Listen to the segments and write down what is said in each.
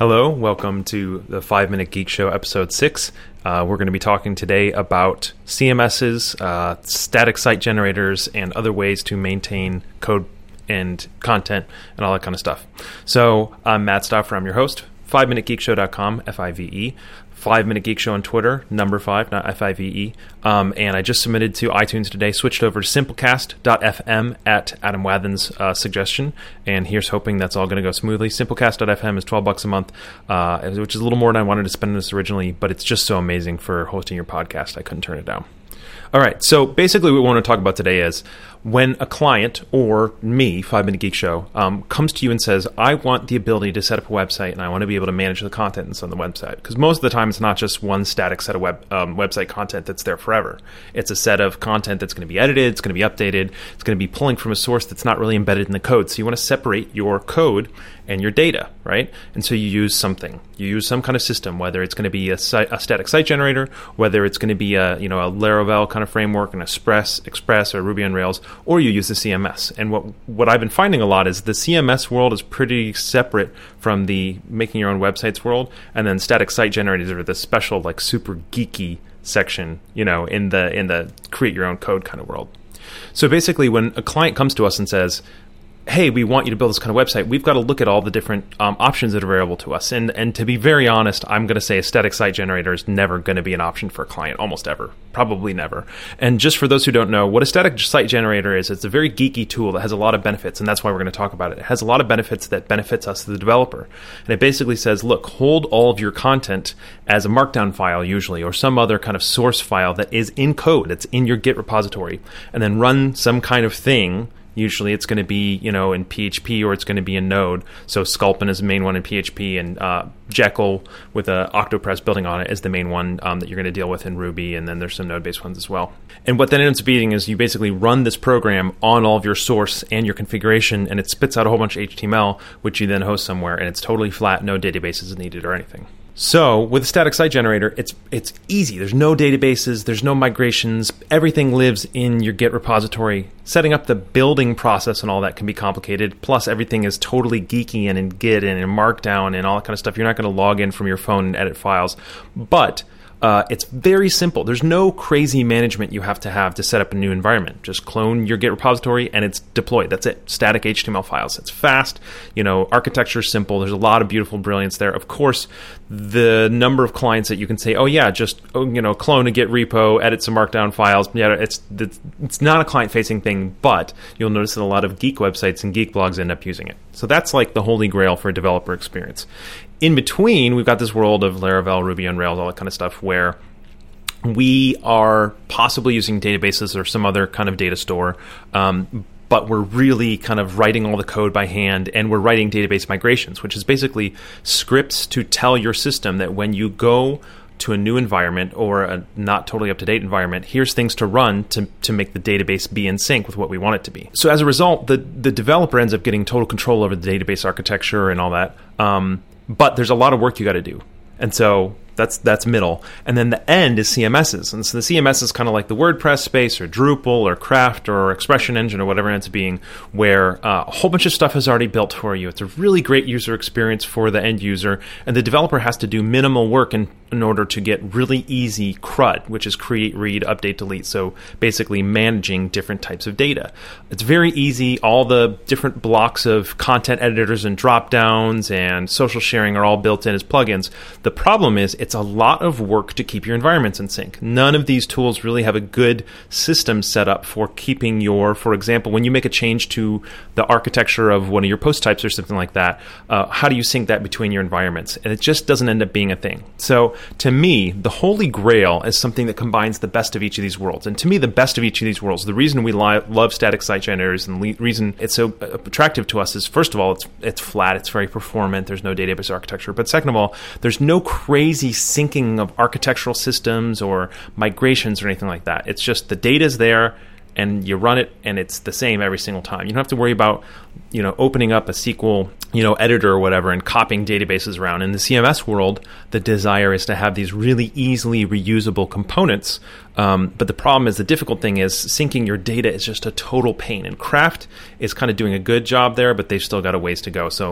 Hello, welcome to the 5 Minute Geek Show, episode 6. We're going to be talking today about CMSs, static site generators, and other ways to maintain code and content and all that kind of stuff. So I'm Matt Stauffer, I'm your host, 5minutegeekshow.com, F-I-V-E. 5 Minute Geek Show on Twitter, number 5, not F-I-V-E. And I just submitted to iTunes today, switched over to Simplecast.fm at Adam Wathan's suggestion. And here's hoping that's all going to go smoothly. Simplecast.fm is $12 a month, which is a little more than I wanted to spend on this originally, but it's just so amazing for hosting your podcast. I couldn't turn it down. All right, so basically what we want to talk about today is when a client, or me, 5 Minute Geek Show, comes to you and says, I want the ability to set up a website and I want to be able to manage the content that's on the website. Because most of the time it's not just one static set of website content that's there forever. It's a set of content that's going to be edited, it's going to be updated, it's going to be pulling from a source that's not really embedded in the code. So you want to separate your code and your data, right? And so you use something. You use some kind of system, whether it's going to be a static site generator, whether it's going to be a Laravel kind of framework, an Express or Ruby on Rails, or you use the CMS. And what I've been finding a lot is the CMS world is pretty separate from the making your own websites world, and then static site generators are the special, like, super geeky section, in the create your own code kind of world. So basically, when a client comes to us and says, hey, we want you to build this kind of website, we've got to look at all the different options that are available to us. And to be very honest, I'm going to say a static site generator is never going to be an option for a client, almost ever, probably never. And just for those who don't know, what a static site generator is, it's a very geeky tool that has a lot of benefits, and that's why we're going to talk about it. It has a lot of benefits that benefits us, the developer. And it basically says, look, hold all of your content as a markdown file usually, or some other kind of source file that is in code, that's in your Git repository, and then run some kind of thing. Usually it's going to be, in PHP, or it's going to be in Node. So Sculpin is the main one in PHP, and Jekyll with a Octopress building on it is the main one that you're going to deal with in Ruby, and then there's some Node-based ones as well. And what that ends up being is you basically run this program on all of your source and your configuration, and it spits out a whole bunch of HTML, which you then host somewhere, and it's totally flat, no databases needed or anything. So with a static site generator, it's easy. There's no databases, there's no migrations, everything lives in your Git repository. Setting up the building process and all that can be complicated, plus everything is totally geeky and in Git and in Markdown and all that kind of stuff. You're not going to log in from your phone and edit files, but it's very simple. There's no crazy management you have to set up a new environment. Just clone your Git repository and it's deployed. That's it. Static HTML files. It's fast. Architecture is simple. There's a lot of beautiful brilliance there. Of course, the number of clients that you can say, clone a Git repo, edit some Markdown files. Yeah, it's not a client-facing thing, but you'll notice that a lot of geek websites and geek blogs end up using it. So that's like the holy grail for a developer experience. In between, we've got this world of Laravel, Ruby on Rails, all that kind of stuff, where we are possibly using databases or some other kind of data store, but we're really kind of writing all the code by hand, and we're writing database migrations, which is basically scripts to tell your system that when you go to a new environment or a not totally up-to-date environment, here's things to run to make the database be in sync with what we want it to be. So as a result, the developer ends up getting total control over the database architecture and all that. But there's a lot of work you got to do. And so that's middle. And then the end is CMSs. And so the CMS is kind of like the WordPress space or Drupal or Craft or Expression Engine or whatever it ends up being, where a whole bunch of stuff is already built for you. It's a really great user experience for the end user. And the developer has to do minimal work in order to get really easy CRUD, which is create, read, update, delete. So basically managing different types of data. It's very easy. All the different blocks of content editors and drop-downs and social sharing are all built in as plugins. The problem is it's a lot of work to keep your environments in sync. None of these tools really have a good system set up for keeping for example, when you make a change to the architecture of one of your post types or something like that, how do you sync that between your environments? And it just doesn't end up being a thing. So to me, the holy grail is something that combines the best of each of these worlds. And to me, the best of each of these worlds, the reason we love static site generators and the reason it's so attractive to us is, first of all, it's flat, it's very performant, there's no database architecture. But second of all, there's no crazy syncing of architectural systems or migrations or anything like that. It's just the data's there and you run it and it's the same every single time. You don't have to worry about, opening up a SQL, editor or whatever and copying databases around. In the CMS world, the desire is to have these really easily reusable components. But the problem is, the difficult thing is syncing your data is just a total pain. And Craft is kind of doing a good job there, but they've still got a ways to go. So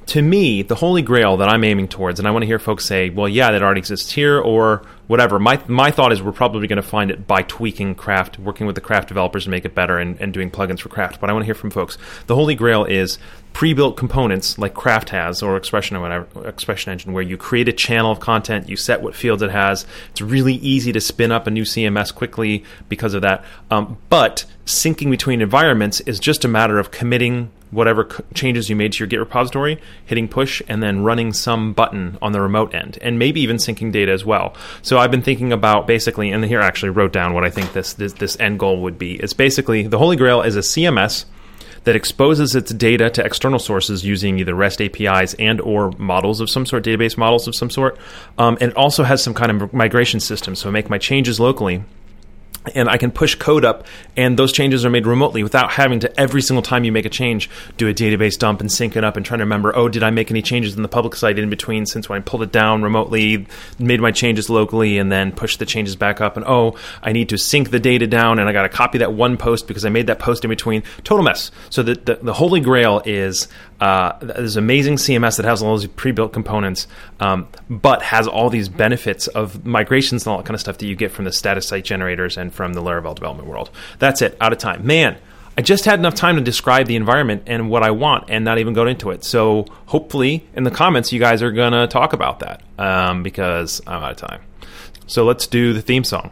to me, the holy grail that I'm aiming towards, and I want to hear folks say, well, yeah, that already exists here, or whatever. My thought is we're probably going to find it by tweaking Craft, working with the Craft developers to make it better, and doing plugins for Craft. But I want to hear from folks. The holy grail is pre-built components like Craft has, or Expression Engine, where you create a channel of content, you set what fields it has. It's really easy to spin up a new CMS quickly because of that. But syncing between environments is just a matter of committing whatever changes you made to your Git repository, hitting push, and then running some button on the remote end, and maybe even syncing data as well. So I've been thinking about basically, and here I actually wrote down what I think this end goal would be. It's basically, the holy grail is a CMS that exposes its data to external sources using either REST APIs and or models of some sort, database models of some sort. And it also has some kind of migration system, so I make my changes locally, and I can push code up, and those changes are made remotely without having to, every single time you make a change, do a database dump and sync it up and try to remember, oh, did I make any changes in the public site in between since when I pulled it down remotely, made my changes locally, and then push the changes back up, and oh, I need to sync the data down, and I got to copy that one post because I made that post in between. Total mess. So the holy grail is this amazing CMS that has all these pre-built components, but has all these benefits of migrations and all that kind of stuff that you get from the static site generators and from the Laravel development world. That's it. Out of time. Man, I just had enough time to describe the environment and what I want and not even go into it. So hopefully in the comments you guys are going to talk about that because I'm out of time. So let's do the theme song.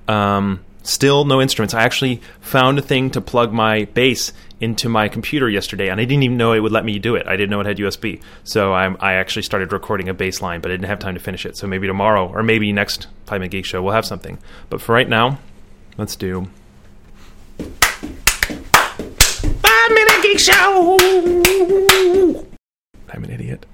Still no instruments. I actually found a thing to plug my bass into my computer yesterday, and I didn't even know it would let me do it. I didn't know it had USB. So I actually started recording a bass line, but I didn't have time to finish it. So maybe tomorrow, or maybe next 5 Minute Geek Show, we'll have something. But for right now, let's do 5 Minute Geek Show! I'm an idiot.